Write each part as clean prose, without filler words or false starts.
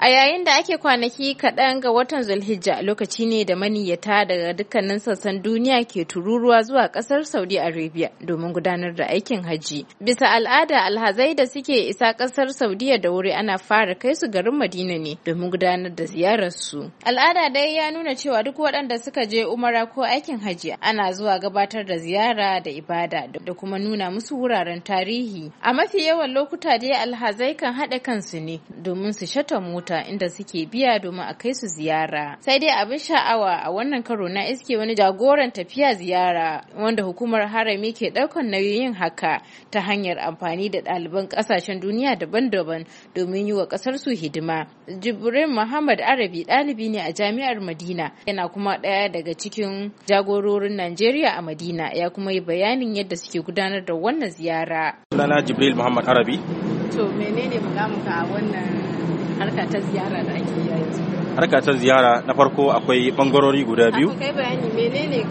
A yayin da ake kwanaki kaɗan ga watan Zulhijja lokaci ne da maniyyata daga dukkanin sassan duniya ke tururuwa zuwa ƙasar Saudi Arabia domin gudanar da aikin hajji. Bisa al'ada alhazai da suke isa ƙasar Saudiya da wuri ana fara kai su garin Madina ne domin gudanar da ziyararsu. Al'ada dai ya nuna cewa duk waɗanda suka je umara ko aikin hajji ana zuwa gabatar da ziyara da ibada da kuma nuna musu wuraren tarihi. A mafi yawan lokuta dai alhazai kan haɗa kansu ne domin su shata mota inda suke biya domin a kai su ziyara. Sai dai abin sha'awa a wannan karo na iske wani jagoran tafiya ziyara wanda hukumar harami ke ɗaukan nauyin haka ta hanyar amfani da ɗaliban ƙasashen duniya daban-daban domin yi wa ƙasar su hidima. Jibrin Muhammad Arabi ɗalibi ne a jami'ar Madina yana kuma ɗaya daga cikin jagororin Najeriya a Madina ya kuma yi bayanin yadda suke gudanar da wannan ziyara. Sunana Jibril Muhammad Arabi. To menene mukaminka a wannan harka ta ziyara da ake yi yanzu? Harka ta ziyara na farko akwai bangarori guda biyu. Kai bayani menene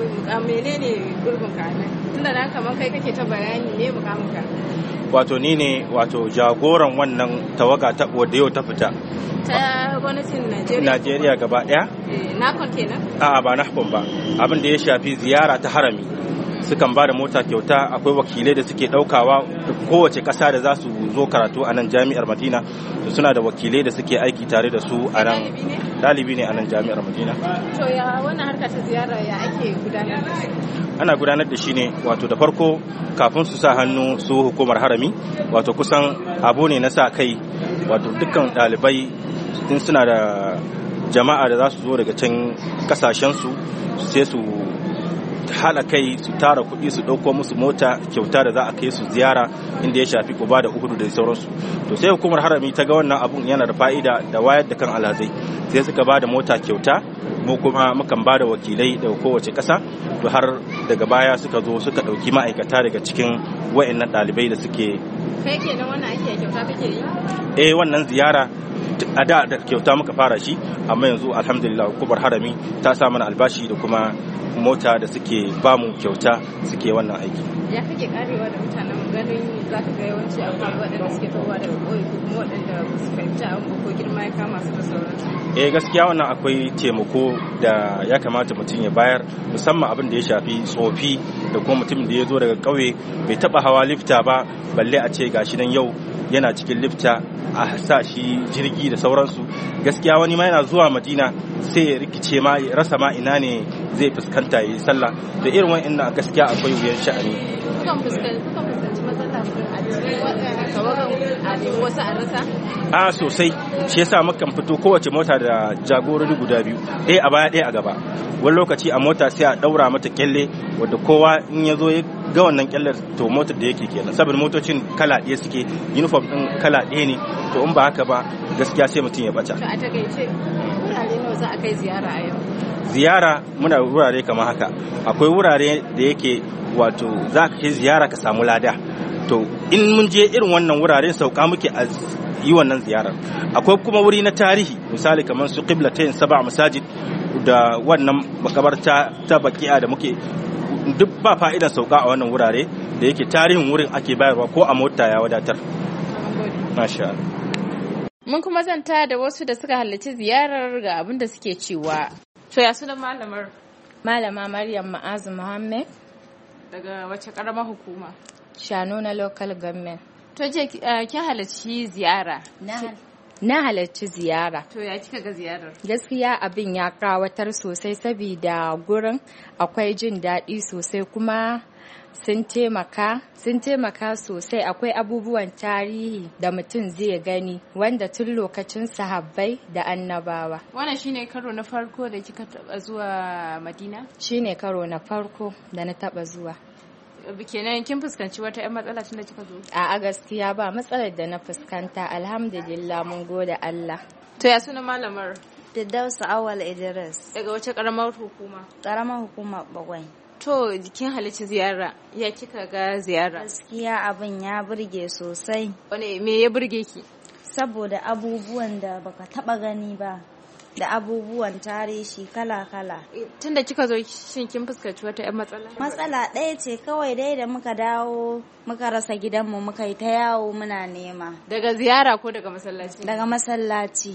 gurbin ka nan? Tunda na kaman kai kake ta bayani me mukamin ka? Wato ni ne jagoran wannan tawaga ta wadda yau ta fita. Ta gwamnatin Najeriya. Najeriya gaba daya? Nakon kenan? A'a ba nakon ba. Abin da ya shafi ziyara ta harami. Sukan ba da mota kyauta, akwai wakilai da suke daukawa kowace ƙasa da za su zo karatu a nan jami'ar Madina, suna da wakilai da suke aiki tare da su a nan. Ɗalibi ne a nan jami'ar Madina. To ya wannan harka ta ziyara ya ake gudanar da shi? Ana gudanar da shi ne da farko kafin su sa hannu su hukumar harami, kusan abu ne na sa kai, dukkan ɗalibai tun suna da jama'a da za su zo daga can kasashensu sai su haɗa kai su tara kuɗi su ɗauko musu mota kyauta da za a kai su ziyara inda ya shafi Quba da Uhud da sauransu. To sai hukumar harami ta ga wannan abun yana da fa'ida da wayar da kan alhazai sai suka ba da mota kyauta, mu kuma mukan ba da wakilai daga kowace ƙasa, to har daga baya suka zo suka ɗauki ma'aikata daga cikin wa'annan ɗalibai da suke. Kai kenan wannan ake kyauta kake yi? Wannan ziyara a da kyauta muka fara shi, amma yanzu alhamdulillah hukumar harami ta sa mana albashi da kuma mota da suke bamu kyauta suke wannan aiki. Ya kake karewa da mutanen ganin za ka ga yawanci akwai waɗanda suke tawowa daga ƙauye ko kuma waɗanda ba su fahimci abin ko girma ya kama su da sauransu? Gaskiya wannan akwai taimako da ya kamata mutum ya bayar, musamman abin da ya shafi tsofi da kuma mutum da ya zo daga ƙauye bai taɓa hawa lifta ba, balle a ce gashi nan yau yana cikin lifta a sa shi jirgi da sauransu. Gaskiya wani ma yana zuwa Madina sai ya rikice ma ya rasa ma ina ne zai fuskanta ya yi sallah, da irin wa'annan gaskiya akwai wuyan sha'ani. Kukan fuskanci matsala a cikin waɗanda wasu a rasa? Sosai, shi yasa mukan fito kowace mota da jagorori guda biyu, ɗaya a baya ɗaya a gaba. Wani lokaci a mota sai a ɗaura mata kyalle wadda kowa in ya zo ya ga wannan kyallar to motar da yake kenan, saboda motocin kala ɗaya suke, uniform ɗin kala ɗaya ne, to in ba haka ba gaskiya sai mutum ya bata. To a takaice wurare nawa za a kai ziyara a yau? Ziyara muna wurare kamar haka, akwai wurare da yake za ka kai ziyara ka samu lada, to in mun je irin wannan wurare sauka muke a yi wannan ziyarar. Akwai kuma wuri na tarihi, misali kamar su Qiblatayn Sab'a Masajid da wannan makabarta ta Baqi'a da muke, duk ba fa'idan sauka a wannan wurare da yake tarihin wurin ake bayarwa ko a mota ya wadatar. Masha Allah. Mun kuma zanta da wasu da suka halarci ziyarar ga abin da suke cewa. To ya sunan malamar? Malama Maryam Ma'azu Muhammad. Daga wace karamar hukuma? Shano na local government. To je kin halarci ziyara? Na halarci ziyara. To ya kika ga ziyarar? Gaskiya abin ya kawatar sosai saboda gurin akwai jin daɗi sosai kuma sun taimaka sosai. Akwai abubuwan tarihi da mutum zai gani wanda tun lokacin sahabbai da annabawa. Wannan shine karo na farko da kika taba zuwa Madina? Shine karo na farko da na taba zuwa. Kenan kin fuskanci wata 'yan matsala tun da kika zo? A'a gaskiya ba matsalar da na fuskanta, alhamdulillah mun gode Allah. To ya sunan malamar? Firdausu Awal Idris. Daga wace karamar hukuma? Karamar hukuma Bagwai. To kin halarci ziyara, ya kika ga ziyara? Gaskiya abin ya burge sosai. Me ya burge ki? Saboda abubuwan da baka taba gani ba. da abubuwan tarihi kala-kala. Tunda kika zo shin kin fuskanci wata 'yan matsala? Matsala ɗaya ce kawai dai da muka dawo muka rasa gidanmu muka yi ta yawo muna nema. Daga ziyara ko daga masallaci? Daga masallaci.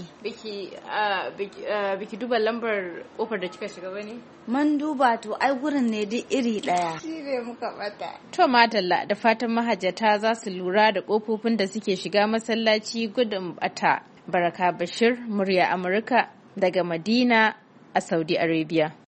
Biki duba lambar kofar da kika shiga bane? Mun duba to ai gurin ne duk iri ɗaya. Shi ne muka bata. To madalla, da fatan mahajjata za su lura da kofofin da suke shiga masallaci gudun bata. Baraka Bashir, murya Amurka daga Madina a Saudi Arabia.